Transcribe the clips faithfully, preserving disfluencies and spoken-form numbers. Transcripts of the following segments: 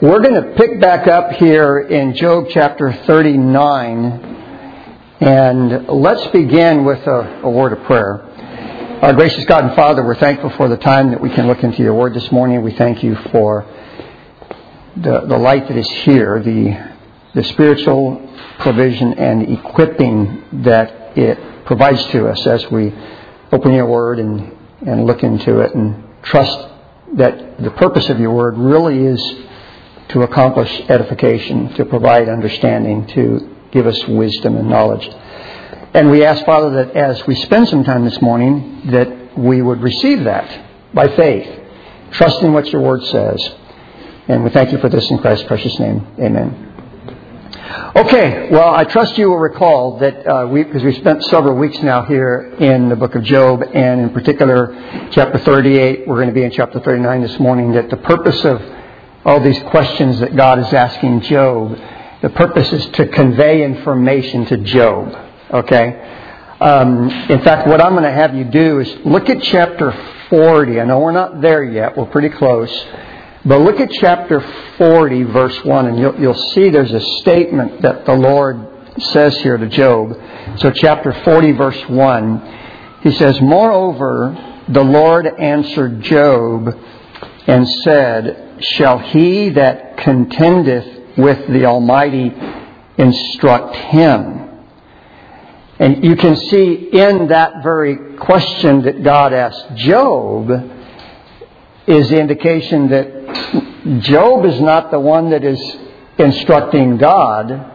We're going to pick back up here in Job chapter thirty-nine, and let's begin with a, a word of prayer. Our gracious God and Father, we're thankful for the time that we can look into your word this morning. We thank you for the, the light that is here, the, the spiritual provision and equipping that it provides to us as we open your word and, and look into it and trust that the purpose of your word really is to accomplish edification, to provide understanding, to give us wisdom and knowledge. And we ask, Father, that as we spend some time this morning, that we would receive that by faith, trusting what your word says. And we thank you for this in Christ's precious name. Amen. Okay, well, I trust you will recall that uh, we, because we spent several weeks now here in the book of Job, and in particular, chapter thirty-eight, we're going to be in chapter thirty-nine this morning, that the purpose of all these questions that God is asking Job, the purpose is to convey information to Job. Okay? Um, in fact, what I'm going to have you do is look at chapter forty. I know we're not there yet. We're pretty close. But look at chapter forty, verse one, and you'll, you'll see there's a statement that the Lord says here to Job. So chapter forty, verse one, he says, "Moreover, the Lord answered Job and said, Shall he that contendeth with the Almighty instruct him?" And you can see in that very question that God asked Job is the indication that Job is not the one that is instructing God.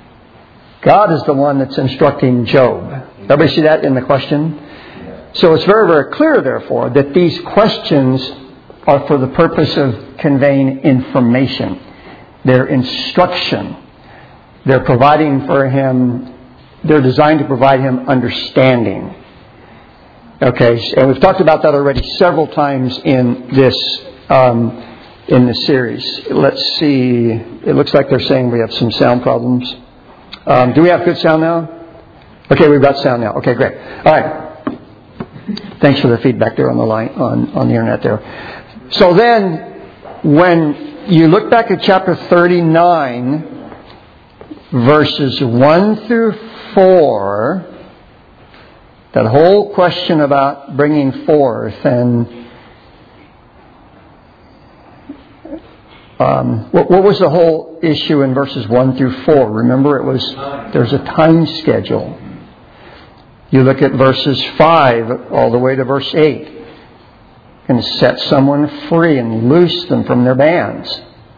God is the one that's instructing Job. Everybody see that in the question? So it's very, very clear, therefore, that these questions are for the purpose of conveying information. They're instruction. They're providing for him, they're designed to provide him understanding. Okay, and we've talked about that already several times in this um, in this series. Let's see. It looks like they're saying we have some sound problems. Um, do we have good sound now? Okay, we've got sound now. Okay, great. All right. Thanks for the feedback there on the line on, on the internet there. So then, when you look back at chapter thirty-nine, verses one through four, that whole question about bringing forth and um, what, what was the whole issue in verses one through four? Remember, it was there's a time schedule. You look at verses five all the way to verse eight. And set someone free and loose them from their bands.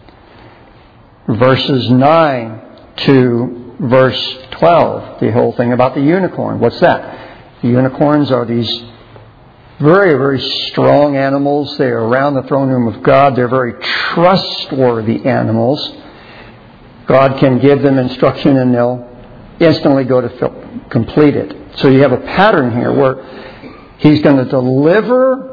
Verses nine to verse twelve, the whole thing about the unicorn. What's that? The unicorns are these very, very strong animals. They are around the throne room of God. They're very trustworthy animals. God can give them instruction and they'll instantly go to complete it. So you have a pattern here where He's going to deliver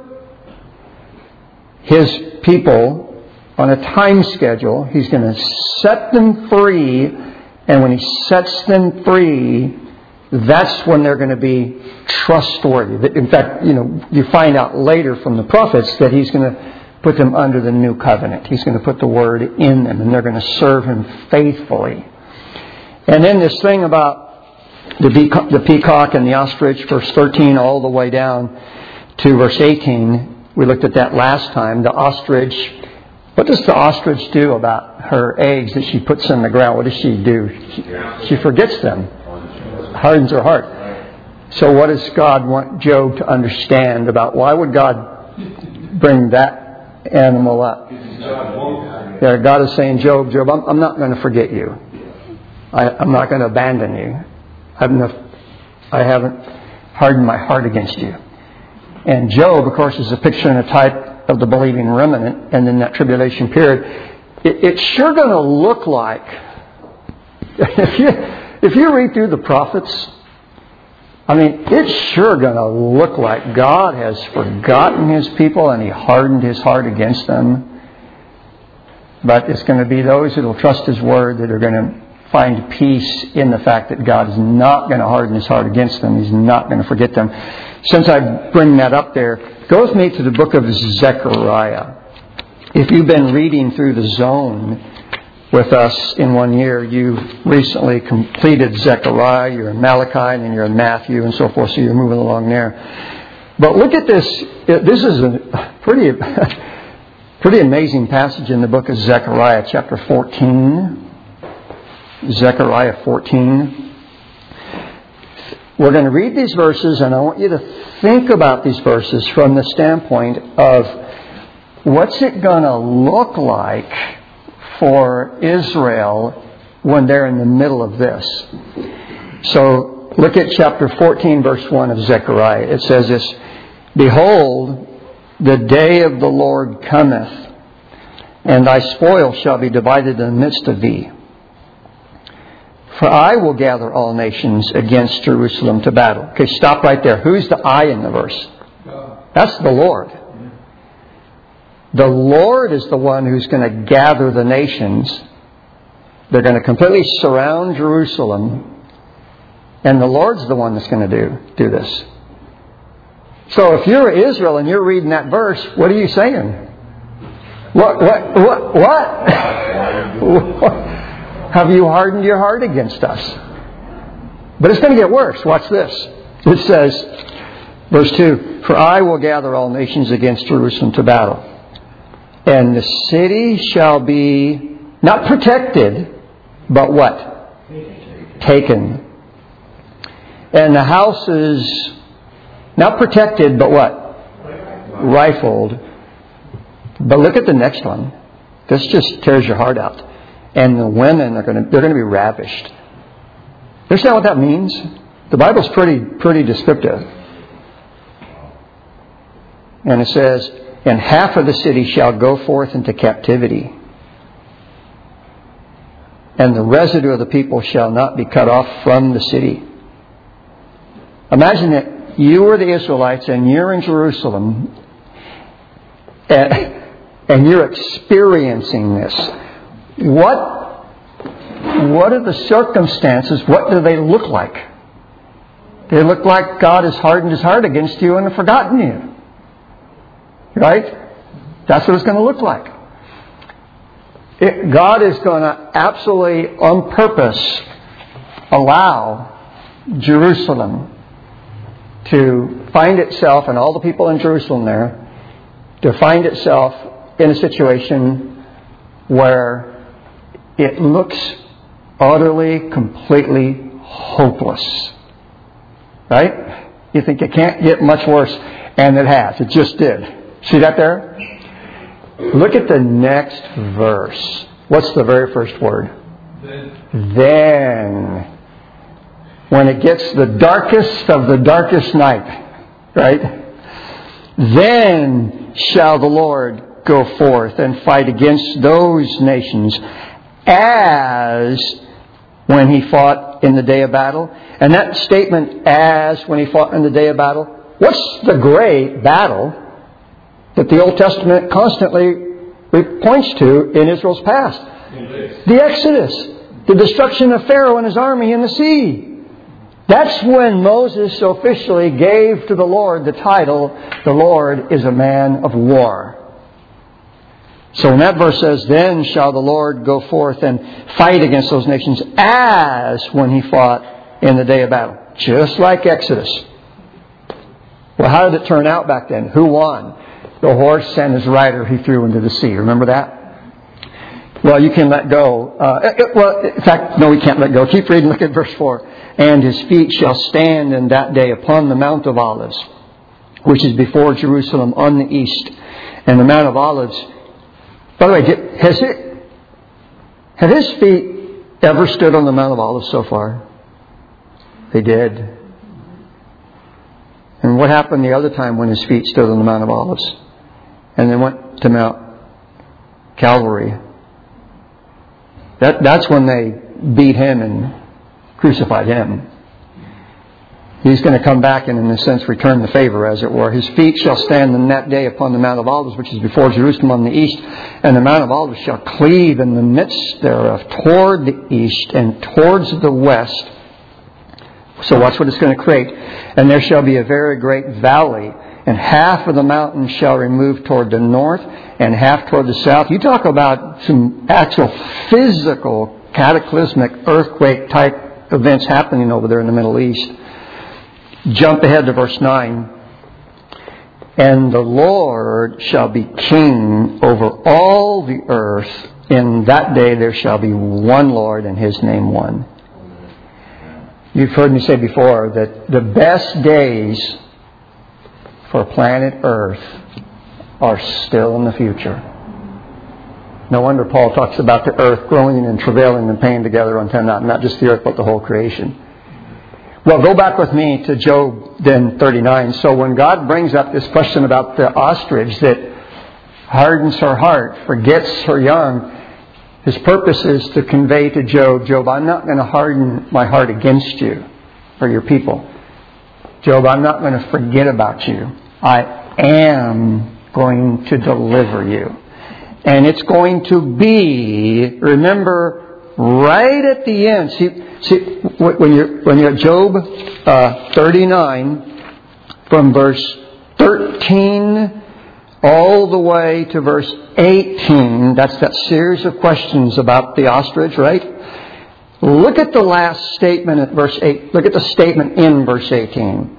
His people on a time schedule. He's going to set them free, and when He sets them free, that's when they're going to be trustworthy. In fact, you know, you find out later from the prophets that He's going to put them under the new covenant. He's going to put the Word in them, and they're going to serve Him faithfully. And then this thing about the peacock, the peacock and the ostrich, verse thirteen all the way down to verse eighteen. We looked at that last time. The ostrich, what does the ostrich do about her eggs that she puts in the ground? What does she do? She, she forgets them. Hardens her heart. So what does God want Job to understand about why would God bring that animal up? Yeah, God is saying, Job, Job, I'm, I'm not going to forget you. I, I'm not going to abandon you. I haven't, I haven't hardened my heart against you. And Job, of course, is a picture and a type of the believing remnant. And in that tribulation period, it, it's sure going to look like, if you, if you read through the prophets, I mean, it's sure going to look like God has forgotten His people and He hardened His heart against them. But it's going to be those who will trust His word that are going to find peace in the fact that God is not going to harden His heart against them. He's not going to forget them. Since I bring that up there, go with me to the book of Zechariah. If you've been reading through the zone with us in one year, you recently completed Zechariah, you're in Malachi, and then you're in Matthew and so forth, so you're moving along there. But look at this. This is a pretty, pretty amazing passage in the book of Zechariah, chapter fourteen. Zechariah fourteen. We're going to read these verses, and I want you to think about these verses from the standpoint of what's it going to look like for Israel when they're in the middle of this. So look at chapter fourteen, verse one of Zechariah. It says this, "Behold, the day of the Lord cometh, and thy spoil shall be divided in the midst of thee. For I will gather all nations against Jerusalem to battle." Okay, stop right there. Who's the I in the verse? That's the Lord. The Lord is the one who's going to gather the nations. They're going to completely surround Jerusalem. And the Lord's the one that's going to do, do this. So if you're Israel and you're reading that verse, what are you saying? What? What? What? What? Have you hardened your heart against us? But it's going to get worse. Watch this. It says, verse two, "For I will gather all nations against Jerusalem to battle. And the city shall be not protected, but what? Taken. And the house is not protected, but what? Rifled." But look at the next one. This just tears your heart out. "And the women are going to, they're going to be ravished." Understand what that means? The Bible's pretty, pretty descriptive. And it says, "And half of the city shall go forth into captivity. And the residue of the people shall not be cut off from the city." Imagine that you are the Israelites and you're in Jerusalem and, and you're experiencing this. What, what are the circumstances? What do they look like? They look like God has hardened His heart against you and forgotten you. Right? That's what it's going to look like. It, God is going to absolutely, on purpose, allow Jerusalem to find itself, and all the people in Jerusalem there, to find itself in a situation where it looks utterly, completely hopeless. Right? You think it can't get much worse, and it has. It just did. See that there? Look at the next verse. What's the very first word? Then. Then. When it gets the darkest of the darkest night. Right? "Then shall the Lord go forth and fight against those nations as when he fought in the day of battle." And that statement, "as when he fought in the day of battle," what's the great battle that the Old Testament constantly points to in Israel's past? The Exodus. The destruction of Pharaoh and his army in the sea. That's when Moses officially gave to the Lord the title, "The Lord is a man of war." So when that verse says, "Then shall the Lord go forth and fight against those nations as when he fought in the day of battle." Just like Exodus. Well, how did it turn out back then? Who won? The horse and his rider he threw into the sea. Remember that? Well, you can let go. Uh, it, well, in fact, no, we can't let go. Keep reading. Look at verse four. "And his feet shall stand in that day upon the Mount of Olives, which is before Jerusalem on the east." And the Mount of Olives, by the way, has it, have his feet ever stood on the Mount of Olives so far? They did. And what happened the other time when his feet stood on the Mount of Olives? And then went to Mount Calvary. That, that's when they beat him and crucified him. He's going to come back and, in a sense, return the favor, as it were. "His feet shall stand in that day upon the Mount of Olives, which is before Jerusalem on the east. And the Mount of Olives shall cleave in the midst thereof toward the east and towards the west." So watch what it's going to create. "And there shall be a very great valley, and half of the mountain shall remove toward the north and half toward the south. You talk about some actual physical cataclysmic earthquake-type events happening over there in the Middle East. Jump ahead to verse nine. And the Lord shall be king over all the earth. In that day there shall be one Lord, and His name one. You've heard me say before that the best days for planet Earth are still in the future. No wonder Paul talks about the earth growing and travailing and pain together until not, not just the earth, but the whole creation. Well, go back with me to Job then thirty-nine. So when God brings up this question about the ostrich that hardens her heart, forgets her young, His purpose is to convey to Job, Job, I'm not going to harden my heart against you or your people. Job, I'm not going to forget about you. I am going to deliver you. And it's going to be, remember, right at the end. See, see when you're, when you're at Job uh, thirty-nine, from verse thirteen all the way to verse eighteen, that's that series of questions about the ostrich, right? Look at the last statement at verse eight. Look at the statement in verse eighteen.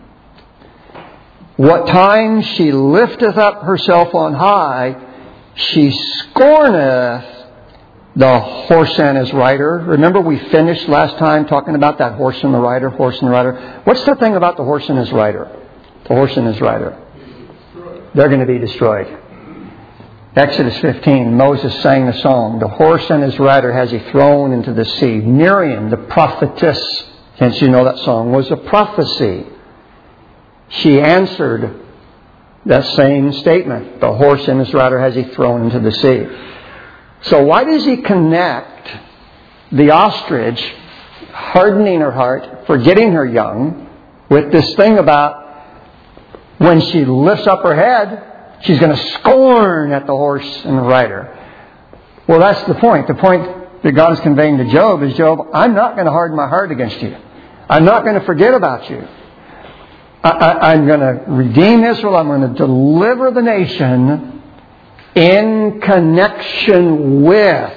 What time she lifteth up herself on high, she scorneth the horse and his rider. Remember we finished last time talking about that horse and the rider, horse and the rider. What's the thing about the horse and his rider? The horse and his rider. They're going to be destroyed. Exodus fifteen, Moses sang the song, the horse and his rider has he thrown into the sea. Miriam, the prophetess, since you know that song, was a prophecy. She answered that same statement. The horse and his rider has he thrown into the sea. So why does he connect the ostrich hardening her heart, forgetting her young, with this thing about when she lifts up her head, she's going to scorn at the horse and the rider? Well, that's the point. The point that God is conveying to Job is, Job, I'm not going to harden my heart against you. I'm not going to forget about you. I, I, I'm going to redeem Israel. I'm going to deliver the nation in connection with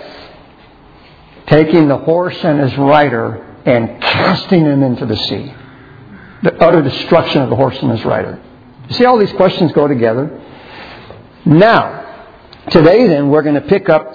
taking the horse and his rider and casting him into the sea. The utter destruction of the horse and his rider. You see how these questions go together? Now, today then, we're going to pick up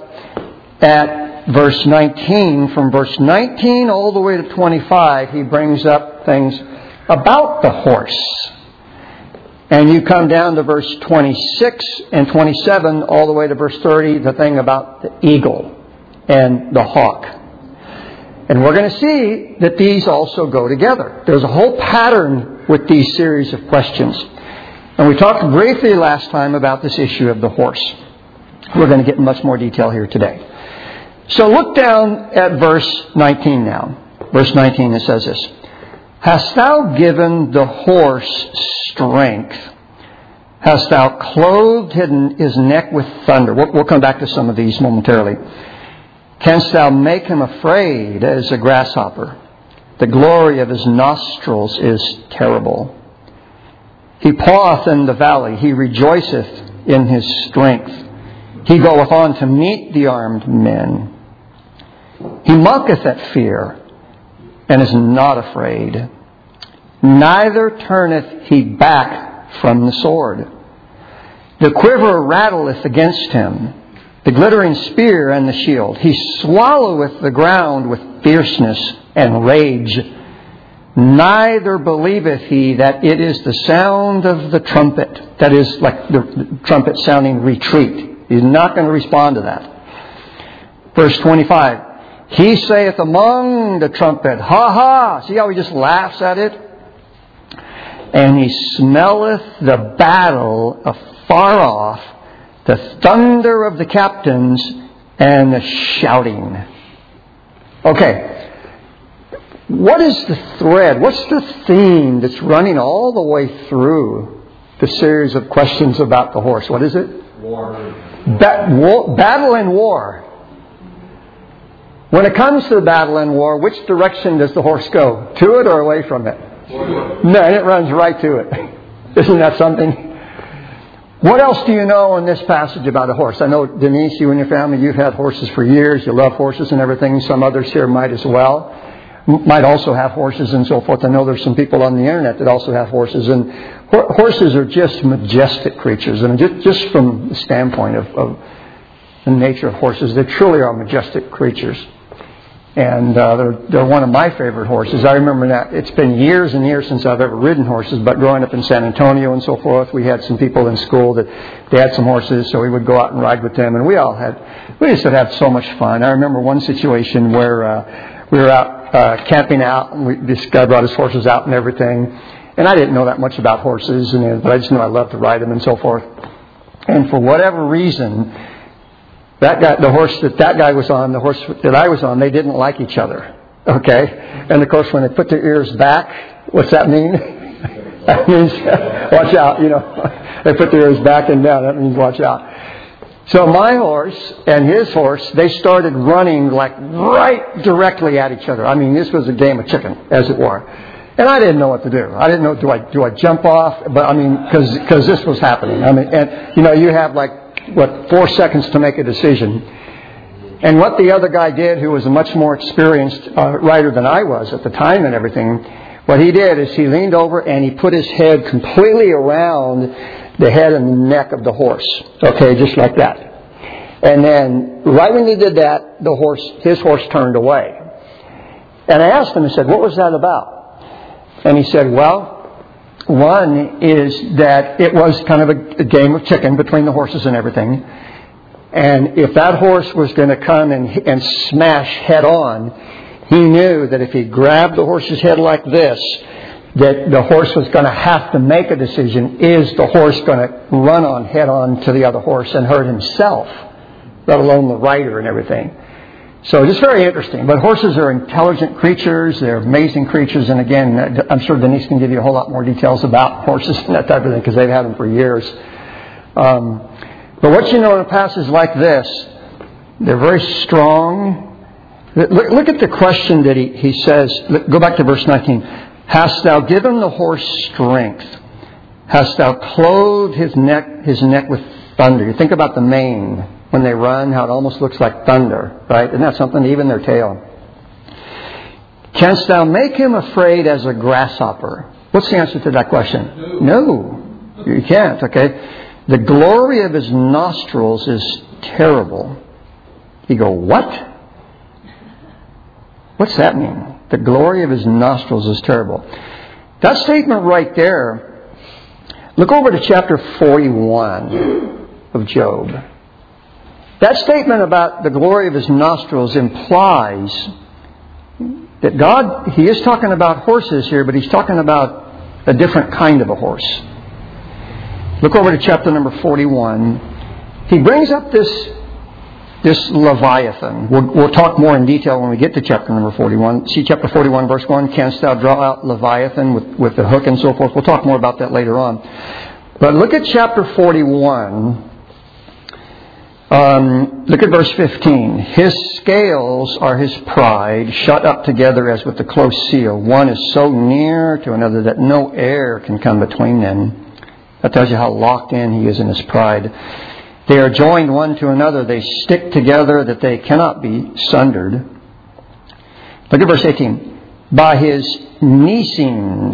at verse nineteen. From verse nineteen all the way to twenty-five, he brings up things about the horse. And you come down to verse twenty-six and twenty-seven all the way to verse thirty, the thing about the eagle and the hawk. And we're going to see that these also go together. There's a whole pattern with these series of questions. And we talked briefly last time about this issue of the horse. We're going to get in much more detail here today. So look down at verse nineteen now. Verse nineteen, it says this. Hast thou given the horse strength? Hast thou clothed his neck with thunder? We'll, we'll come back to some of these momentarily. Canst thou make him afraid as a grasshopper? The glory of his nostrils is terrible. He paweth in the valley. He rejoiceth in his strength. He goeth on to meet the armed men. He mocketh at fear, and is not afraid. Neither turneth he back from the sword. The quiver rattleth against him, the glittering spear and the shield. He swalloweth the ground with fierceness and rage. Neither believeth he that it is the sound of the trumpet. That is like the trumpet sounding retreat. He's not going to respond to that. Verse twenty-five. He saith among the trumpet, ha ha. See how he just laughs at it? And he smelleth the battle afar off, the thunder of the captains, and the shouting. Okay. What is the thread? What's the theme that's running all the way through the series of questions about the horse? What is it? War. Ba- war battle and war. When it comes to the battle and war, which direction does the horse go? To it or away from it? War. No, it runs right to it. Isn't that something? What else do you know in this passage about a horse? I know, Denise, you and your family, you've had horses for years. You love horses and everything. Some others here might as well. Might also have horses and so forth. I know there's some people on the internet that also have horses. And ho- horses are just majestic creatures. And just, just from the standpoint of, of the nature of horses, they truly are majestic creatures. And uh, they're, they're one of my favorite horses. I remember that it's been years and years since I've ever ridden horses, but growing up in San Antonio and so forth, we had some people in school that they had some horses, so we would go out and ride with them, and we all had, we just had so much fun. I remember one situation where uh, we were out uh, camping out, and we, this guy brought his horses out and everything, and I didn't know that much about horses, and, but I just knew I loved to ride them and so forth. And for whatever reason, That guy, the horse that that guy was on, the horse that I was on, they didn't like each other. Okay? And of course, when they put their ears back, what's that mean? That means, watch out, you know. They put their ears back and down. That means watch out. So my horse and his horse, they started running like right directly at each other. I mean, this was a game of chicken, as it were. And I didn't know what to do. I didn't know, do I do I jump off? But I mean, because because this was happening. I mean, and you know, you have like, what, four seconds to make a decision. And what the other guy did, who was a much more experienced uh, rider than I was at the time and everything, what he did is he leaned over and he put his head completely around the head and the neck of the horse. Okay, just like that. And then right when he did that, the horse, his horse turned away. And I asked him, I said, what was that about? And he said, well, one is that it was kind of a, a game of chicken between the horses and everything. And if that horse was going to come and, and smash head on, he knew that if he grabbed the horse's head like this, that the horse was going to have to make a decision. Is the horse going to run on head on to the other horse and hurt himself, let alone the rider and everything? So it's very interesting. But horses are intelligent creatures. They're amazing creatures. And again, I'm sure Denise can give you a whole lot more details about horses and that type of thing because they've had them for years. Um, but what you know in passages like this, they're very strong. Look, look at the question that he, he says. Look, go back to verse nineteen. Hast thou given the horse strength? Hast thou clothed his neck, his neck with thunder? You think about the mane. When they run, how it almost looks like thunder, right? Isn't that something? Even their tail. Canst thou make him afraid as a grasshopper? What's the answer to that question? No. No. You can't, okay? The glory of his nostrils is terrible. You go, what? What's that mean? The glory of his nostrils is terrible. That statement right there, look over to chapter forty-one of Job. That statement about the glory of his nostrils implies that God, he is talking about horses here, but he's talking about a different kind of a horse. Look over to chapter number forty-one. He brings up this, this Leviathan. We'll, we'll talk more in detail when we get to chapter number forty-one. See chapter forty-one, verse one. Canst thou draw out Leviathan with, with the hook and so forth? We'll talk more about that later on. But look at chapter forty-one. Um, look at verse fifteen. His scales are his pride, shut up together as with a close seal. One is so near to another that no air can come between them. That tells you how locked in he is in his pride. They are joined one to another. They stick together that they cannot be sundered. Look at verse eighteen. By his neesings.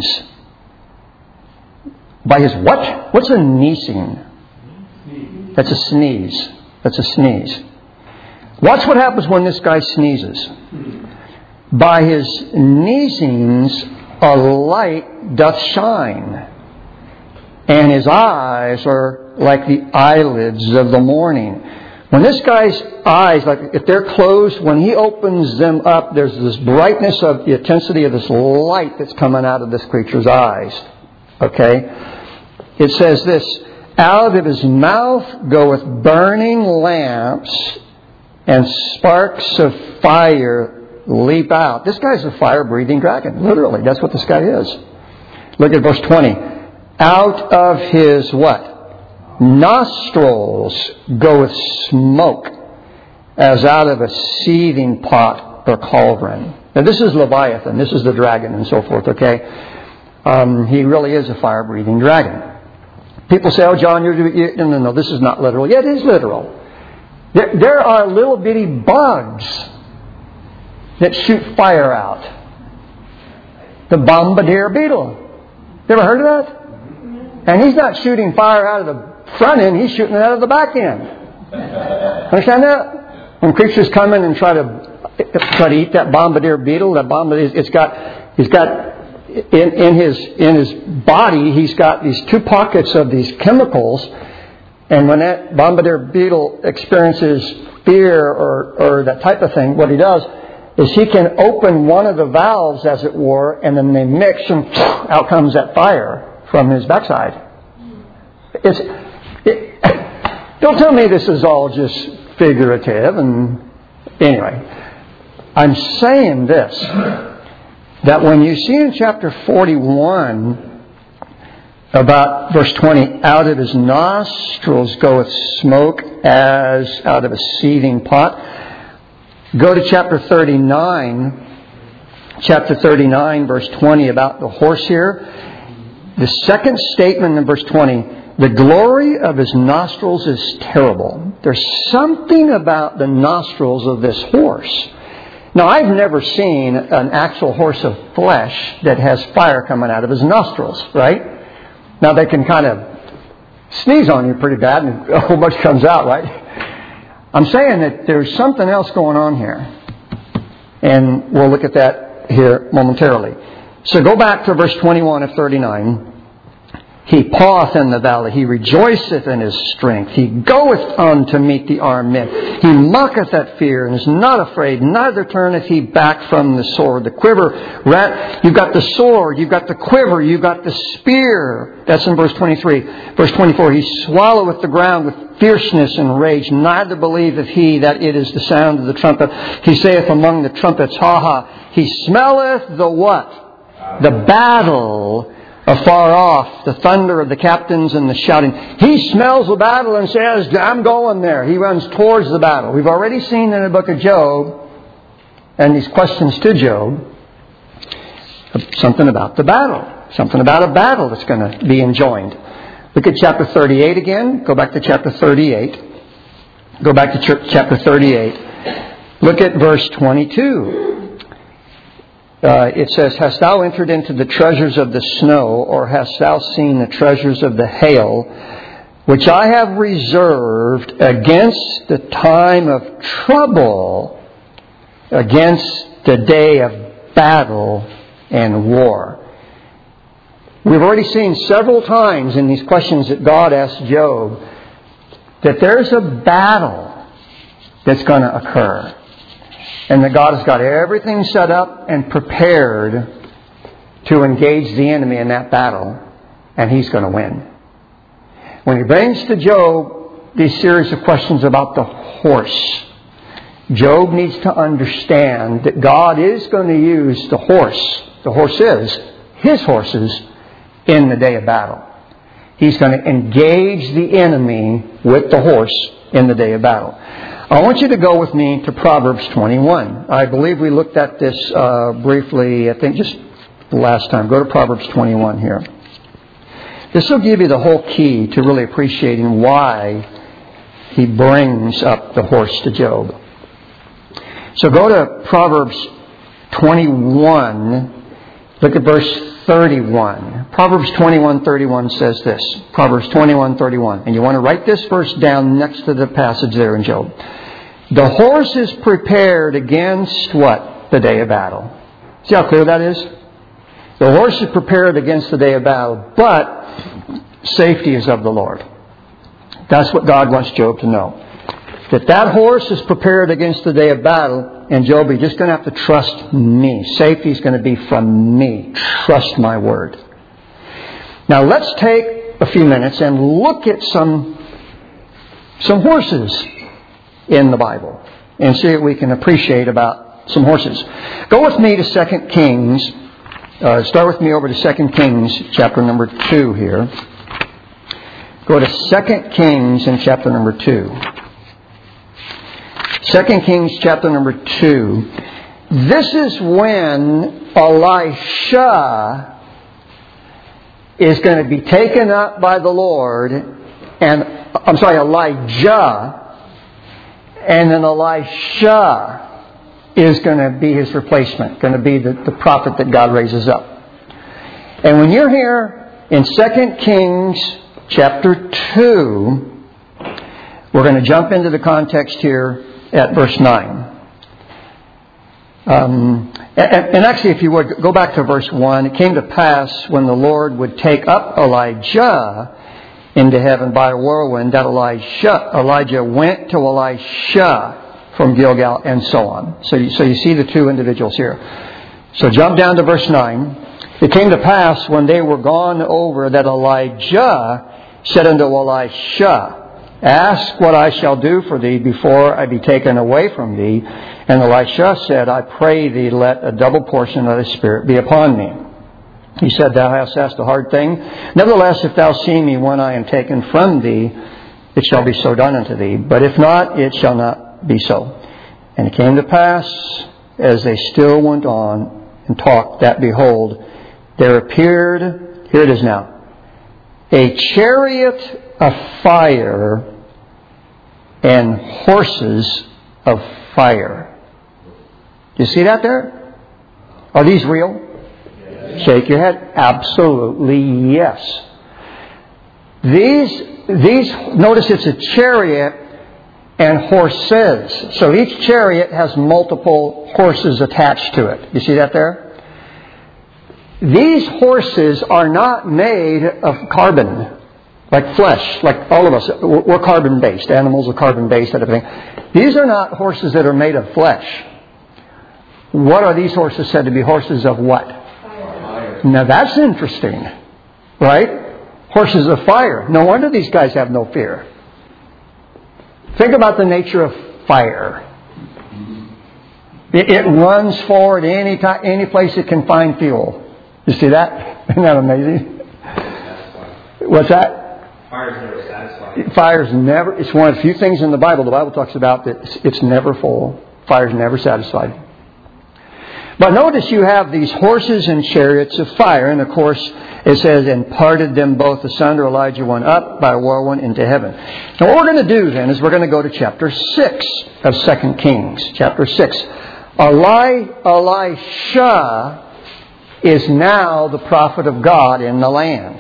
By his what? What's a neesing? That's a sneeze. That's a sneeze. Watch what happens when this guy sneezes. By his neesings a light doth shine, and his eyes are like the eyelids of the morning. When this guy's eyes, like if they're closed, when he opens them up, there's this brightness of the intensity of this light that's coming out of this creature's eyes. Okay? It says this, out of his mouth goeth burning lamps, and sparks of fire leap out. This guy's a fire-breathing dragon. Literally, that's what this guy is. Look at verse twenty. Out of his what? Nostrils goeth smoke, as out of a seething pot or cauldron. Now this is Leviathan. This is the dragon and so forth, okay? Um, he really is a fire-breathing dragon. People say, oh, John, you're... You, no, no, no, this is not literal. Yeah, it is literal. There, there are little bitty bugs that shoot fire out. The bombardier beetle. You ever heard of that? And he's not shooting fire out of the front end, he's shooting it out of the back end. Understand that? When creatures come in and try to try to eat that bombardier beetle, that bombardier, it's got, he's got in, in his in his body, he's got these two pockets of these chemicals, and when that bombardier beetle experiences fear or or that type of thing, what he does is he can open one of the valves, as it were, and then they mix, and out comes that fire from his backside. It's, it, don't tell me this is all just figurative. And anyway, I'm saying this, that when you see in chapter forty-one about verse twenty, out of his nostrils goeth smoke as out of a seething pot. Go to chapter thirty-nine, chapter thirty-nine, verse twenty, about the horse here. The second statement in verse twenty, the glory of his nostrils is terrible. There's something about the nostrils of this horse. Now, I've never seen an actual horse of flesh that has fire coming out of his nostrils, right? Now, they can kind of sneeze on you pretty bad and a whole bunch comes out, right? I'm saying that there's something else going on here. And we'll look at that here momentarily. So go back to verse twenty-one of thirty-nine. He paweth in the valley. He rejoiceth in his strength. He goeth on to meet the armed men. He mocketh at fear and is not afraid. Neither turneth he back from the sword. The quiver, rat, you've got the sword. You've got the quiver. You've got the spear. That's in verse twenty-three. Verse twenty-four, he swalloweth the ground with fierceness and rage. Neither believeth he that it is the sound of the trumpet. He saith among the trumpets, ha ha. He smelleth the what? The battle afar off, the thunder of the captains and the shouting. He smells the battle and says, I'm going there. He runs towards the battle. We've already seen in the book of Job, and these questions to Job, something about the battle. Something about a battle that's going to be enjoined. Look at chapter thirty-eight again. Go back to chapter thirty-eight. Go back to chapter thirty-eight. Look at verse twenty-two. Uh, it says, hast thou entered into the treasures of the snow, or hast thou seen the treasures of the hail, which I have reserved against the time of trouble, against the day of battle and war? We've already seen several times in these questions that God asked Job that there's a battle that's going to occur. And that God has got everything set up and prepared to engage the enemy in that battle. And he's going to win. When he brings to Job these series of questions about the horse, Job needs to understand that God is going to use the horse, the horses, his horses, in the day of battle. He's going to engage the enemy with the horse in the day of battle. I want you to go with me to Proverbs twenty-one. I believe we looked at this uh, briefly, I think just last time. Go to Proverbs twenty-one here. This will give you the whole key to really appreciating why he brings up the horse to Job. So go to Proverbs twenty-one. Look at verse thirty-one. Proverbs twenty-one thirty-one says this. Proverbs twenty-one thirty-one. And you want to write this verse down next to the passage there in Job. The horse is prepared against what? The day of battle. See how clear that is? The horse is prepared against the day of battle, but safety is of the Lord. That's what God wants Job to know. That that horse is prepared against the day of battle, and Job, you're just going to have to trust me. Safety is going to be from me. Trust my word. Now let's take a few minutes and look at some, some horses in the Bible and see what we can appreciate about some horses. Go with me to Second Kings. Uh, start with me over to Second Kings, chapter number two here. Go to Second Kings in chapter number two. Second Kings chapter number two. This is when Elisha is going to be taken up by the Lord, and I'm sorry, Elijah, and then Elisha is going to be his replacement, going to be the, the prophet that God raises up. And when you're here in Second Kings chapter two, we're going to jump into the context here at verse nine. Um, and, and actually, if you would, go back to verse one. It came to pass when the Lord would take up Elijah into heaven by a whirlwind that Elisha, Elijah went to Elisha from Gilgal, and so on. So you, so you see the two individuals here. So jump down to verse nine. It came to pass when they were gone over that Elijah said unto Elisha, Ask what I shall do for thee before I be taken away from thee. And Elisha said, I pray thee, let a double portion of the Spirit be upon me. He said, Thou hast asked a hard thing. Nevertheless, if thou see me when I am taken from thee, it shall be so done unto thee. But if not, it shall not be so. And it came to pass, as they still went on and talked, that behold, there appeared, here it is now, a chariot of fire and horses of fire. Do you see that there? Are these real? Yes. Shake your head. Absolutely yes. These, these, notice it's a chariot and horses. So each chariot has multiple horses attached to it. You see that there? These horses are not made of carbon. Like flesh, like all of us, we're carbon-based. Animals are carbon-based and everything. These are not horses that are made of flesh. What are these horses said to be? Horses of what? Fire. Now that's interesting, right? Horses of fire. No wonder these guys have no fear. Think about the nature of fire. It, it runs forward any time, any place it can find fuel. You see that? Isn't that amazing? What's that? Fire's never satisfied. Fire's never, it's one of the few things in the Bible. The Bible talks about that it's, it's never full. Fire's never satisfied. But notice you have these horses and chariots of fire. And of course, it says, and parted them both asunder. Elijah went up by a whirlwind into heaven. Now what we're going to do then is we're going to go to chapter six of Second Kings. Chapter six. Eli, Elisha is now the prophet of God in the land.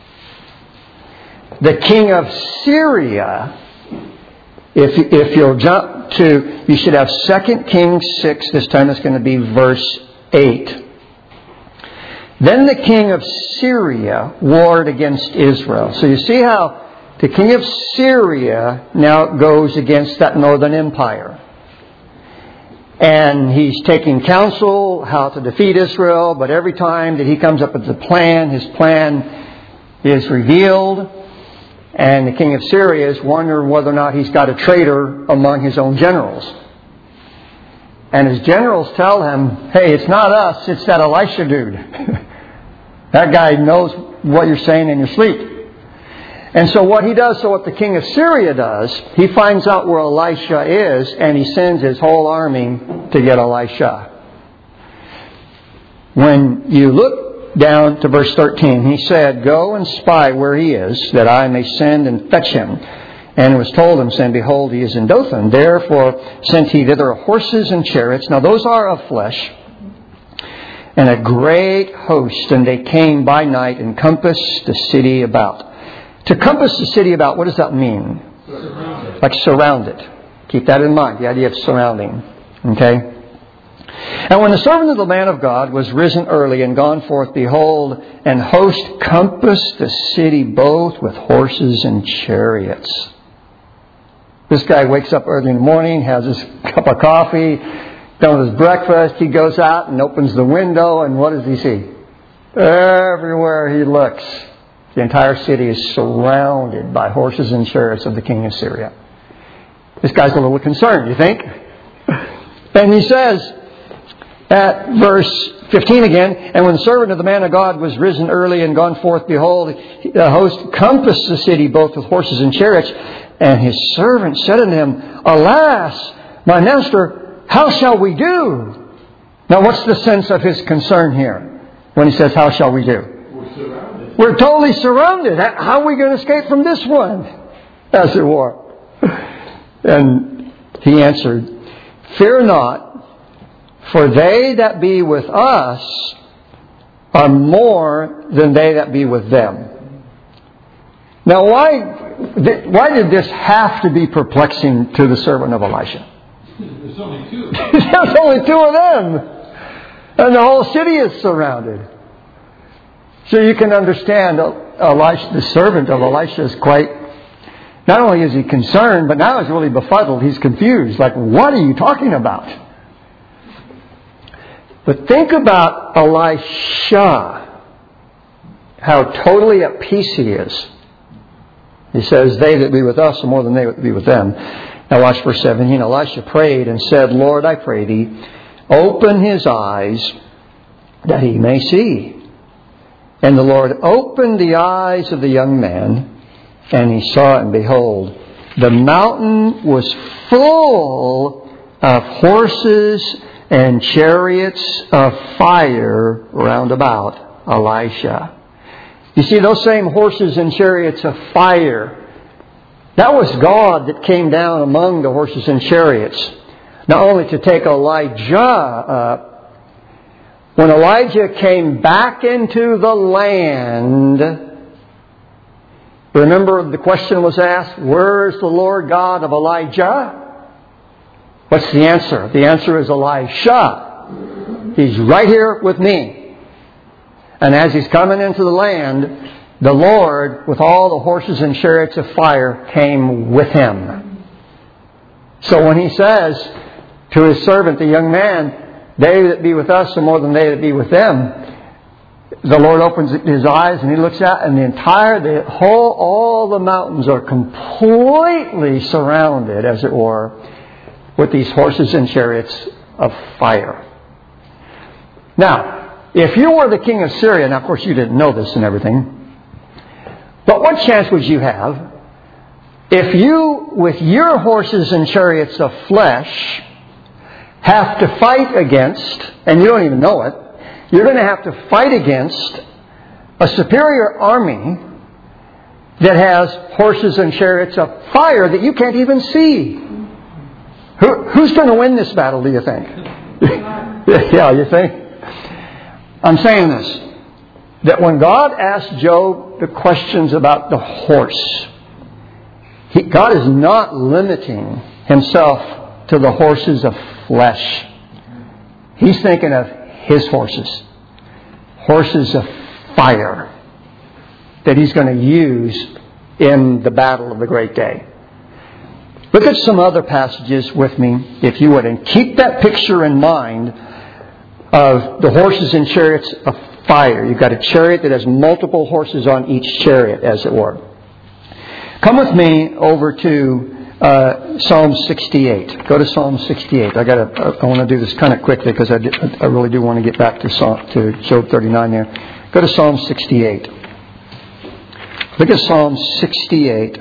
The king of Syria, if, if you'll jump to, you should have Second Kings six, this time it's going to be verse eight. Then the king of Syria warred against Israel. So you see how the king of Syria now goes against that northern empire. And he's taking counsel how to defeat Israel, but every time that he comes up with a plan, his plan is revealed. And the king of Syria is wondering whether or not he's got a traitor among his own generals. And his generals tell him, hey, it's not us, it's that Elisha dude. That guy knows what you're saying in your sleep. And so what he does, so what the king of Syria does, he finds out where Elisha is, and he sends his whole army to get Elisha. When you look down to verse thirteen, he said, Go and spy where he is, that I may send and fetch him. And it was told him, saying, Behold, he is in Dothan. Therefore sent he thither horses and chariots. Now those are of flesh. And a great host. And they came by night and compassed the city about. To compass the city about, what does that mean? Surround. Like surround it. Keep that in mind, the idea of surrounding. Okay? And when the servant of the man of God was risen early and gone forth, behold, an host compassed the city both with horses and chariots. This guy wakes up early in the morning, has his cup of coffee, done with his breakfast. He goes out and opens the window, and what does he see? Everywhere he looks, the entire city is surrounded by horses and chariots of the king of Syria. This guy's a little concerned, you think? And he says, at verse fifteen again, and when the servant of the man of God was risen early and gone forth, behold, the host compassed the city both with horses and chariots. And his servant said unto him, Alas, my master, how shall we do? Now what's the sense of his concern here when he says, how shall we do? We're surrounded. We're totally surrounded. How are we going to escape from this one? As it were. And he answered, fear not, for they that be with us are more than they that be with them. Now, why, why did this have to be perplexing to the servant of Elisha? There's only two. There's only two of them. And the whole city is surrounded. So you can understand Elisha, the servant of Elisha is quite, not only is he concerned, but now he's really befuddled. He's confused. Like, what are you talking about? But think about Elisha. How totally at peace he is. He says, they that be with us are more than they that be with them. Now watch verse seventeen. Elisha prayed and said, Lord, I pray thee, open his eyes that he may see. And the Lord opened the eyes of the young man, and he saw, and behold, the mountain was full of horses and chariots of fire round about Elisha. You see, those same horses and chariots of fire, that was God that came down among the horses and chariots. Not only to take Elijah up. When Elijah came back into the land, remember the question was asked, where is the Lord God of Elijah? What's the answer? The answer is Elisha. He's right here with me. And as he's coming into the land, the Lord, with all the horses and chariots of fire, came with him. So when he says to his servant, the young man, they that be with us are more than they that be with them, the Lord opens his eyes and he looks out, and the entire, the whole, all the mountains are completely surrounded, as it were, with these horses and chariots of fire. Now, if you were the king of Syria, now of course you didn't know this and everything, but what chance would you have if you, with your horses and chariots of flesh, have to fight against, and you don't even know it, you're going to have to fight against a superior army that has horses and chariots of fire that you can't even see. Who, who's going to win this battle, do you think? Yeah, you think? I'm saying this, that when God asked Job the questions about the horse, he, God is not limiting himself to the horses of flesh. He's thinking of his horses. Horses of fire that he's going to use in the battle of the great day. Look at some other passages with me, if you would, and keep that picture in mind of the horses and chariots of fire. You've got a chariot that has multiple horses on each chariot, as it were. Come with me over to Uh, Psalm sixty-eight. Go to Psalm sixty-eight. I got to. I want to do this kind of quickly because I, I really do want to get back to Psalm, to Job thirty-nine. There. Go to Psalm sixty-eight. Look at Psalm sixty-eight.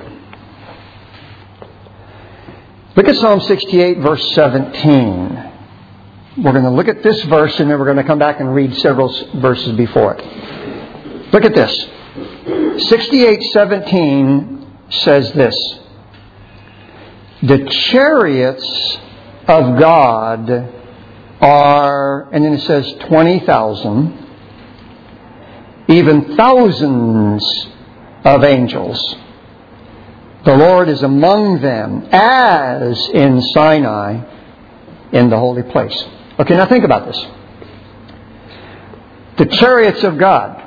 Look at Psalm sixty-eight, verse seventeen. We're going to look at this verse and then we're going to come back and read several verses before it. Look at this. sixty-eight seventeen says this. The chariots of God are, and then it says twenty thousand, even thousands of angels. The Lord is among them, as in Sinai, in the holy place. Okay, now think about this. The chariots of God.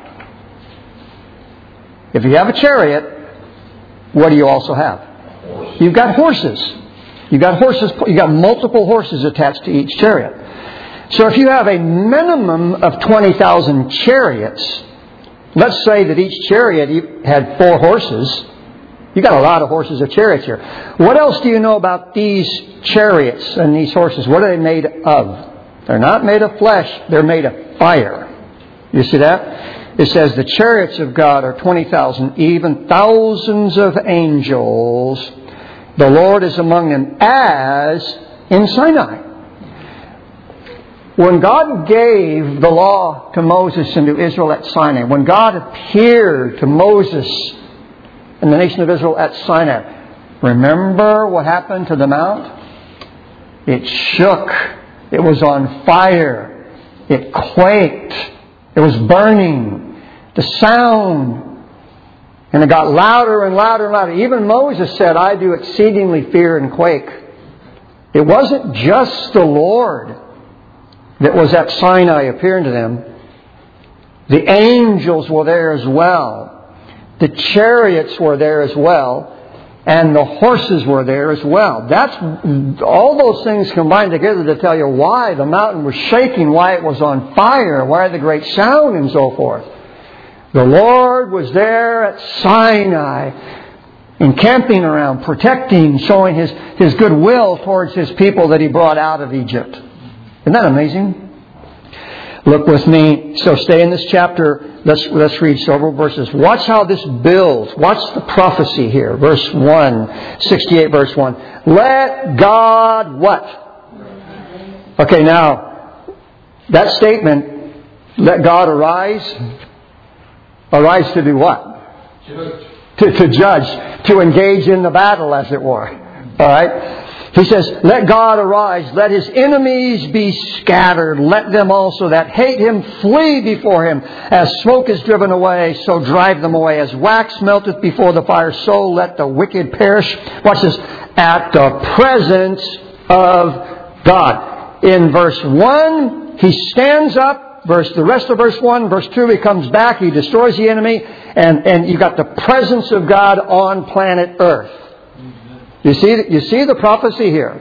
If you have a chariot, what do you also have? You've got horses. You've got horses. You've got multiple horses attached to each chariot. So if you have a minimum of twenty thousand chariots, let's say that each chariot had four horses. You've got a lot of horses or chariots here. What else do you know about these chariots and these horses? What are they made of? They're not made of flesh. They're made of fire. You see that? It says the chariots of God are twenty thousand, even thousands of angels. The Lord is among them, as in Sinai. When God gave the law to Moses and to Israel at Sinai, when God appeared to Moses and the nation of Israel at Sinai, remember what happened to the mount? It shook. It was on fire. It quaked. It was burning. The sound. And it got louder and louder and louder. Even Moses said, I do exceedingly fear and quake. It wasn't just the Lord that was at Sinai appearing to them. The angels were there as well. The chariots were there as well. And the horses were there as well. That's all those things combined together to tell you why the mountain was shaking, why it was on fire, why the great sound and so forth. The Lord was there at Sinai, encamping around, protecting, showing His, His goodwill towards His people that He brought out of Egypt. Isn't that amazing? Look with me. So stay in this chapter. Let's, let's read several verses. Watch how this builds. Watch the prophecy here. Verse one. sixty-eight verse one. Let God what? Okay, now, that statement, let God arise. Arise to do what? Judge. To, to judge. To engage in the battle, as it were. All right? He says, let God arise, let His enemies be scattered, let them also that hate Him flee before Him. As smoke is driven away, so drive them away. As wax melteth before the fire, so let the wicked perish. Watch this. At the presence of God. In verse one, He stands up. Verse, the rest of verse one, verse two, He comes back, He destroys the enemy, and, and you've got the presence of God on planet Earth. You see, you see the prophecy here.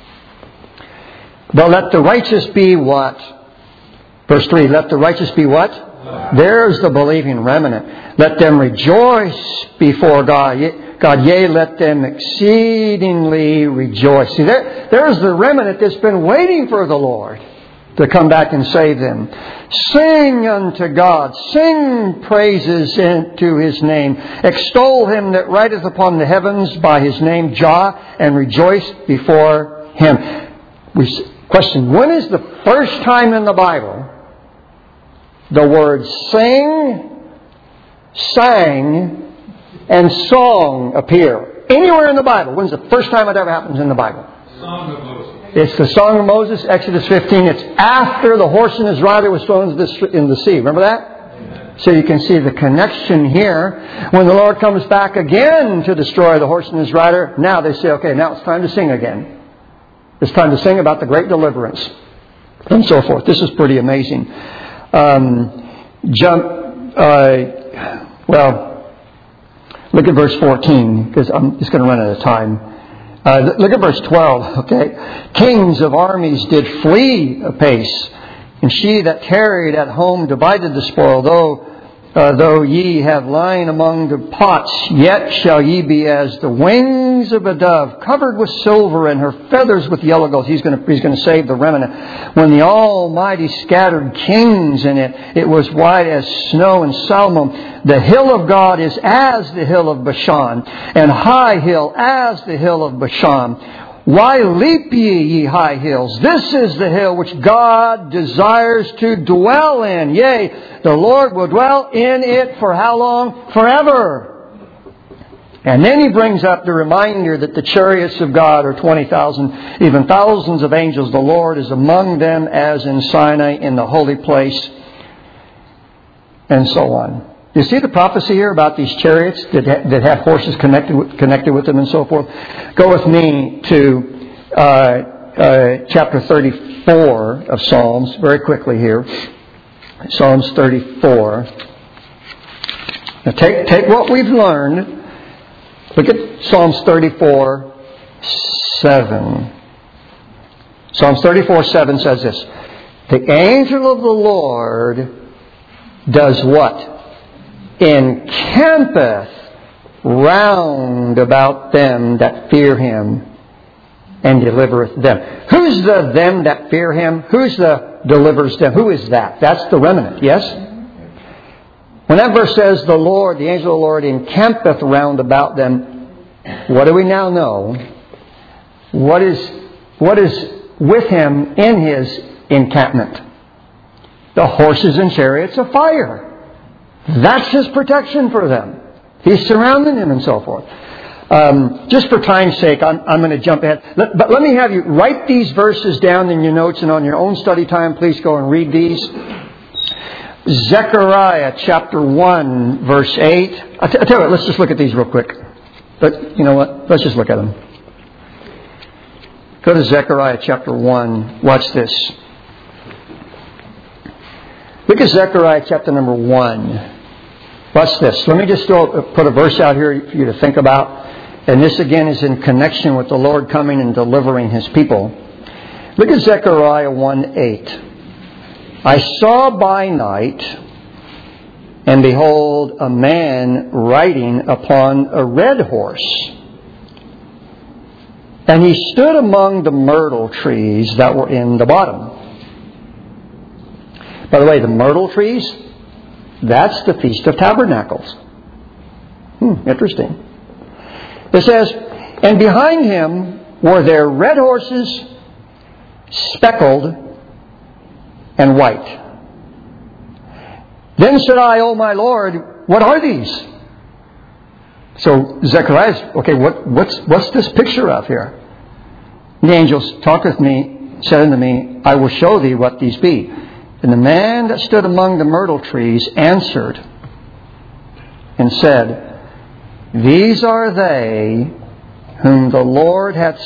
But let the righteous be what? Verse three, let the righteous be what? There's the believing remnant. Let them rejoice before God. God, yea, let them exceedingly rejoice. See, there, there's the remnant that's been waiting for the Lord to come back and save them. Sing unto God. Sing praises to His name. Extol Him that rideth upon the heavens by His name, Jah, and rejoice before Him. We question, when is the first time in the Bible the words sing, sang, and song appear? Anywhere in the Bible. When's the first time it ever happens in the Bible? Song of Moses. It's the Song of Moses, Exodus fifteen. It's after the horse and his rider was thrown in the sea. Remember that? Amen. So you can see the connection here. When the Lord comes back again to destroy the horse and his rider, now they say, okay, now it's time to sing again. It's time to sing about the great deliverance. And so forth. This is pretty amazing. Um, jump, uh, well, look at verse fourteen, because I'm just going to run out of time. Uh, look at verse twelve, okay? Kings of armies did flee apace, and she that tarried at home divided the spoil. Though uh, though ye have lying among the pots, yet shall ye be as the wings of a dove, covered with silver, and her feathers with yellow gold. He's going to he's going to save the remnant. When the Almighty scattered kings in it, it was white as snow and Salmon. The hill of God is as the hill of Bashan, and high hill as the hill of Bashan. Why leap ye, ye high hills? This is the hill which God desires to dwell in. Yea, the Lord will dwell in it for how long? Forever. And then He brings up the reminder that the chariots of God are twenty thousand, even thousands of angels. The Lord is among them as in Sinai in the holy place. And so on. You see the prophecy here about these chariots that ha- that have horses connected with, connected with them and so forth? Go with me to uh, uh, chapter thirty-four of Psalms very quickly here. Psalms thirty-four. Now take take what we've learned. Look at Psalms thirty-four seven. Psalms thirty-four seven says this: the angel of the Lord does what? Encampeth round about them that fear Him, and delivereth them. Who's the them that fear Him? Who's the delivers them? Who is that? That's the remnant, yes? When that verse says the Lord, the angel of the Lord, encampeth round about them, what do we now know? What is what is with Him in His encampment. The horses and chariots of fire. That's His protection for them. He's surrounding them and so forth. Um, just for time's sake, I'm, I'm going to jump ahead. Let, but let me have you write these verses down in your notes, and on your own study time, please go and read these. Zechariah chapter one, verse eight. I'll, t- I'll tell you what, let's just look at these real quick. But you know what? Let's just look at them. Go to Zechariah chapter one. Watch this. Look at Zechariah chapter number one. Watch this. Let me just throw, put a verse out here for you to think about. And this again is in connection with the Lord coming and delivering His people. Look at Zechariah one eight. I saw by night, and behold, a man riding upon a red horse. And he stood among the myrtle trees that were in the bottom. By the way, the myrtle trees, that's the Feast of Tabernacles. Hmm, interesting. It says, and behind him were there red horses, speckled and white. Then said I, O my Lord, what are these? So Zechariah, okay, what, what's, what's this picture of here? And the angel talked with me, said unto me, I will show thee what these be. And the man that stood among the myrtle trees answered and said, these are they whom the Lord hath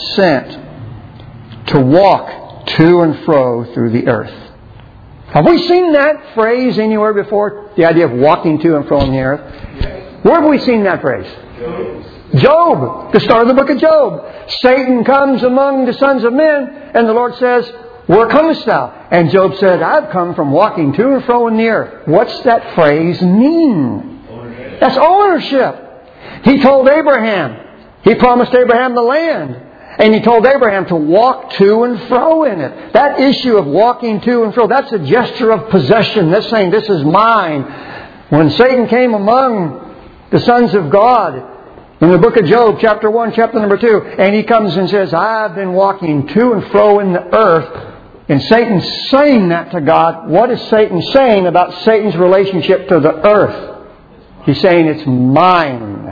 sent to walk to and fro through the earth. Have we seen that phrase anywhere before? The idea of walking to and fro in the earth? Where have we seen that phrase? Job. Job. The start of the book of Job. Satan comes among the sons of men, and the Lord says, where comest thou? And Job said, I've come from walking to and fro in the earth. What's that phrase mean? Ownership. That's ownership. He told Abraham, He promised Abraham the land. And He told Abraham to walk to and fro in it. That issue of walking to and fro, that's a gesture of possession. That's saying, this is mine. When Satan came among the sons of God, in the book of Job, chapter one, chapter number two, and he comes and says, I've been walking to and fro in the earth. And Satan's saying that to God. What is Satan saying about Satan's relationship to the earth? He's saying, it's mine.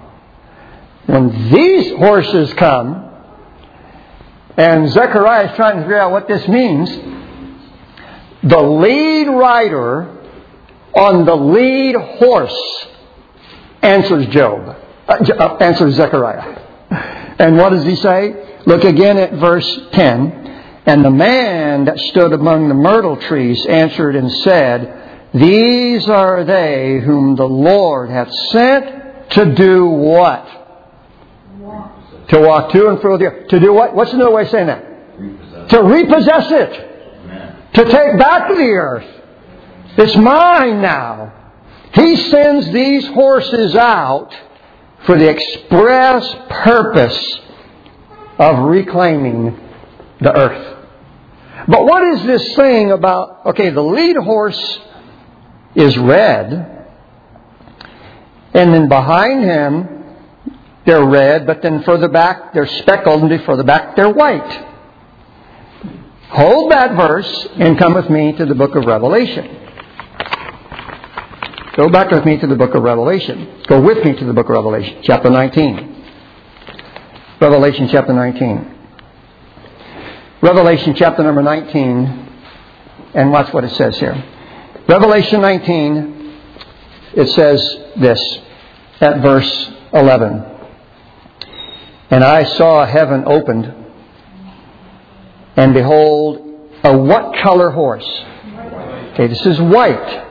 When these horses come, and Zechariah is trying to figure out what this means, the lead rider on the lead horse answers Job. Uh, answers Zechariah. And what does he say? Look again at verse ten. And the man that stood among the myrtle trees answered and said, these are they whom the Lord hath sent to do what? Walk. To walk to and fro the earth. To do what? What's another way of saying that? Repossess. To repossess it. Amen. To take back the earth. It's mine now. He sends these horses out for the express purpose of reclaiming the earth. But what is this thing about, okay, the lead horse is red, and then behind him they're red, but then further back they're speckled, and further back they're white. Hold that verse and come with me to the book of Revelation. Go back with me to the book of Revelation. Go with me to the book of Revelation, chapter nineteen. Revelation chapter nineteen. Revelation chapter number nineteen, and watch what it says here. Revelation nineteen, it says this at verse eleven. And I saw heaven opened, and behold, a what color horse? Okay, this is white.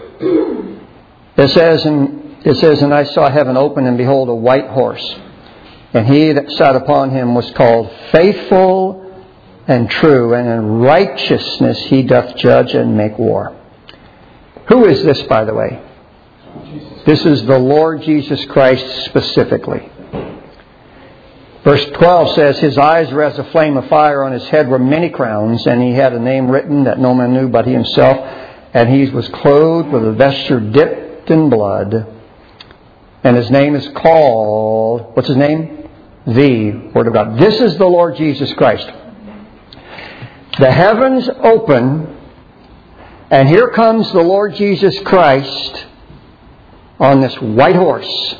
It says, and it says, and I saw heaven open, and behold, a white horse. And he that sat upon him was called Faithful and True, and in righteousness he doth judge and make war. Who is this, by the way? This is the Lord Jesus Christ specifically. Verse twelve says, his eyes were as a flame of fire, on his head were many crowns, and he had a name written that no man knew but he himself, and he was clothed with a vesture dipped in blood, and his name is called, what's his name? The Word of God. This is the Lord Jesus Christ. the heavens open, and here comes the Lord Jesus Christ on this white horse.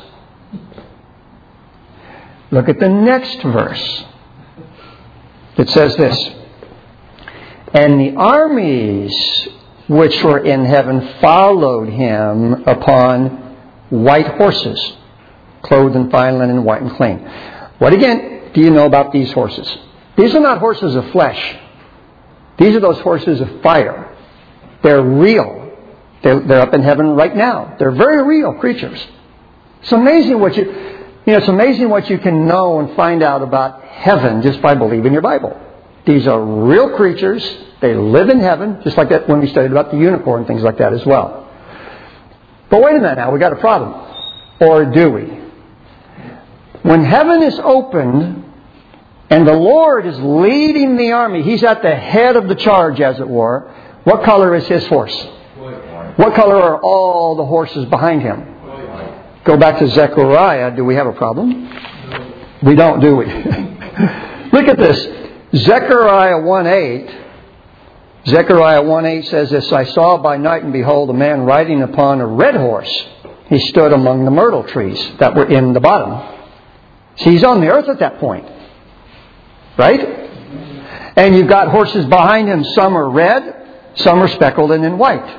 Look at the next verse. It says this, and the armies which were in heaven followed him upon white horses, clothed in fine linen, white and clean. What again do you know about these horses? These are not horses of flesh. These are those horses of fire. They're real. They're, they're up in heaven right now. They're very real creatures. It's amazing what you, you know, it's amazing what you can know and find out about heaven just by believing your Bible. These are real creatures. They live in heaven, just like that when we studied about the unicorn and things like that as well. But wait a minute now, we got a problem. Or do we? When heaven is opened and the Lord is leading the army, He's at the head of the charge, as it were. What color is His horse? What color are all the horses behind Him? Go back to Zechariah. Do we have a problem? We don't, do we? Look at this. Zechariah one eight. Zechariah one eight says this, I saw by night and behold a man riding upon a red horse. He stood among the myrtle trees that were in the bottom. See, He's on the earth at that point. Right? And you've got horses behind Him. Some are red, some are speckled and in white.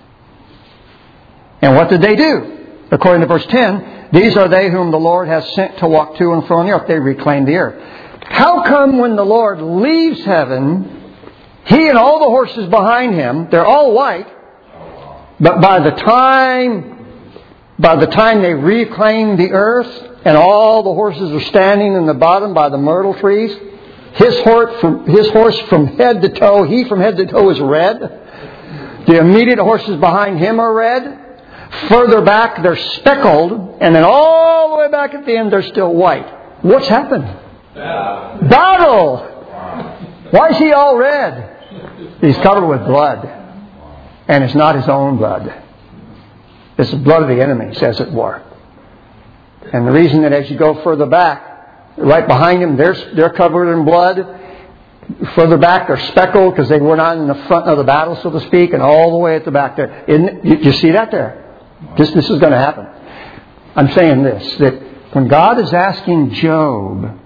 And what did they do? According to verse ten, these are they whom the Lord has sent to walk to and fro on the earth. They reclaim the earth. How come when the Lord leaves heaven, He and all the horses behind Him, they're all white, but by the time, by the time they reclaim the earth and all the horses are standing in the bottom by the myrtle trees, his horse from, his horse from head to toe, he from head to toe is red. The immediate horses behind him are red. Further back, they're speckled. And then all the way back at the end, they're still white. What's happened? Battle. Battle! Why is he all red? He's covered with blood. And it's not his own blood. It's the blood of the enemy, as it were. And the reason that as you go further back, right behind him, they're, they're covered in blood. Further back, they're speckled because they were not in the front of the battle, so to speak, and all the way at the back there. Isn't, you, you see that there? This, this is going to happen. I'm saying this, that when God is asking Job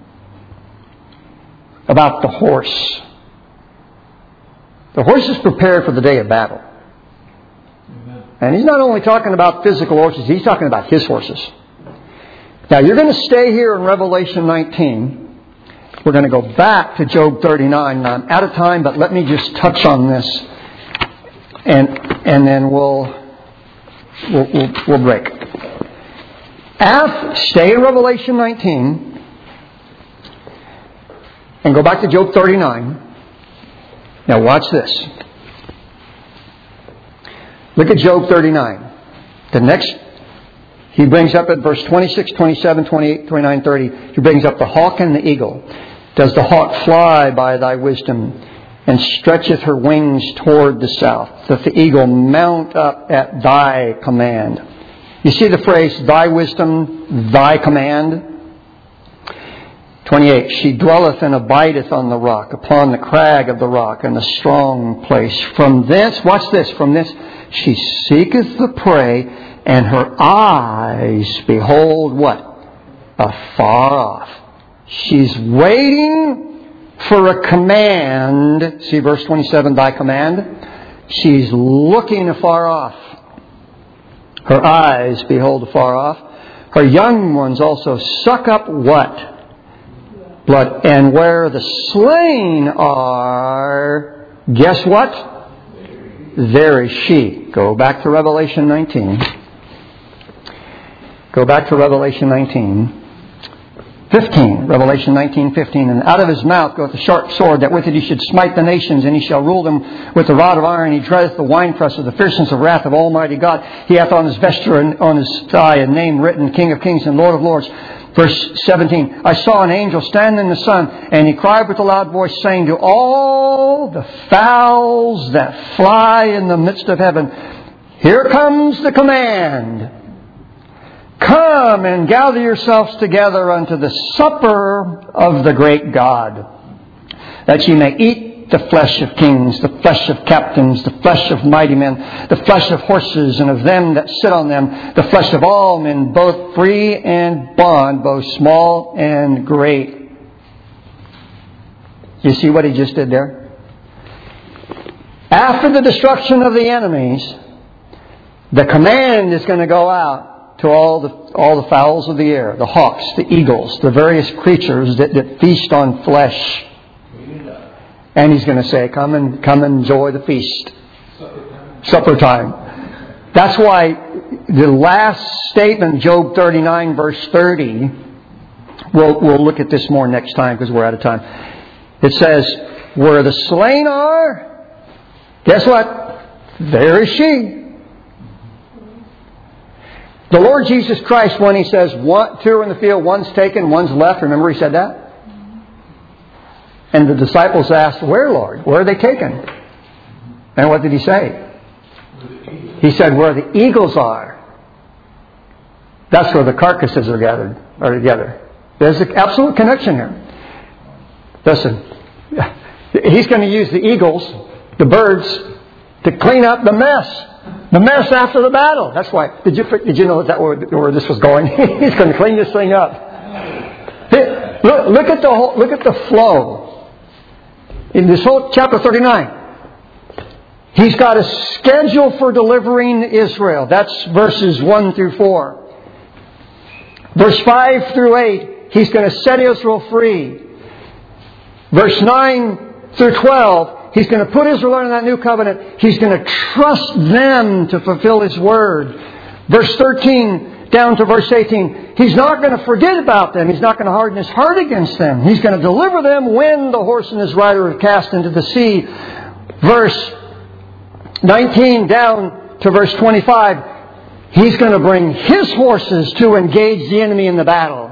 about the horse, the horse is prepared for the day of battle. And He's not only talking about physical horses, He's talking about His horses. Now, you're going to stay here in Revelation nineteen. We're going to go back to Job thirty-nine. Now, I'm out of time, but let me just touch on this. And and then we'll we'll, we'll, we'll break. After, stay in Revelation nineteen. And go back to Job thirty-nine. Now, watch this. Look at Job thirty-nine. The next... He brings up at verse twenty-six, twenty-seven, twenty-eight, twenty-nine, thirty. He brings up the hawk and the eagle. Does the hawk fly by thy wisdom, and stretcheth her wings toward the south? Doth the eagle mount up at thy command? You see the phrase, thy wisdom, thy command? twenty-eight. She dwelleth and abideth on the rock, upon the crag of the rock, in the strong place. From thence, watch this, from this, she seeketh the prey, and her eyes behold what? Afar off. She's waiting for a command. See verse twenty-seven, thy command. She's looking afar off. Her eyes behold afar off. Her young ones also suck up what? Blood. And where the slain are, guess what? There is she. Go back to Revelation nineteen. Go back to Revelation nineteen. fifteen. Revelation nineteen, fifteen. And out of his mouth goeth a sharp sword, that with it he should smite the nations, and he shall rule them with the rod of iron. He treadeth the winepress of the fierceness of wrath of Almighty God. He hath on his vesture and on his thigh a name written, King of Kings and Lord of Lords. Verse seventeen. I saw an angel stand in the sun, and he cried with a loud voice, saying to all the fowls that fly in the midst of heaven, here comes the command. Come and gather yourselves together unto the supper of the great God, that ye may eat eat the flesh of kings, the flesh of captains, the flesh of mighty men, the flesh of horses and of them that sit on them, the flesh of all men, both free and bond, both small and great. You see what he just did there? After the destruction of the enemies, the command is going to go out to all the all the fowls of the air, the hawks, the eagles, the various creatures that, that feast on flesh. And he's going to say, come and come and enjoy the feast. Supper time. That's why the last statement, Job thirty-nine, verse thirty, we'll, we'll look at this more next time because we're out of time. It says, where the slain are, guess what? There is she. The Lord Jesus Christ, when He says, one, two are in the field, one's taken, one's left. Remember He said that? And the disciples asked, where, Lord? Where are they taken? And what did He say? He said, where the eagles are. That's where the carcasses are gathered, are together. There's an absolute connection here. Listen, He's going to use the eagles, the birds, to clean up the mess. The mess after the battle. That's why. Did you did you know that where, where this was going? He's going to clean this thing up. Look, look at the whole, look at the flow in this whole chapter thirty-nine. He's got a schedule for delivering Israel. That's verses one through four. Verse five through eight. He's going to set Israel free. Verse nine through twelve. He's going to put Israel under that new covenant. He's going to trust them to fulfill His word. Verse thirteen down to verse eighteen. He's not going to forget about them. He's not going to harden His heart against them. He's going to deliver them when the horse and his rider are cast into the sea. Verse nineteen down to verse twenty-five. He's going to bring His horses to engage the enemy in the battle.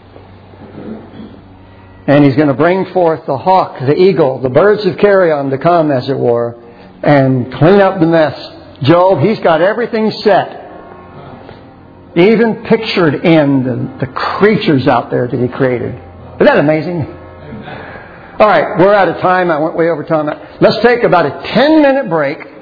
And He's going to bring forth the hawk, the eagle, the birds of carrion to come, as it were, and clean up the mess. Job, He's got everything set. Even pictured in the, the creatures out there that He created. Isn't that amazing? All right, we're out of time. I went way over time. Let's take about a ten minute break.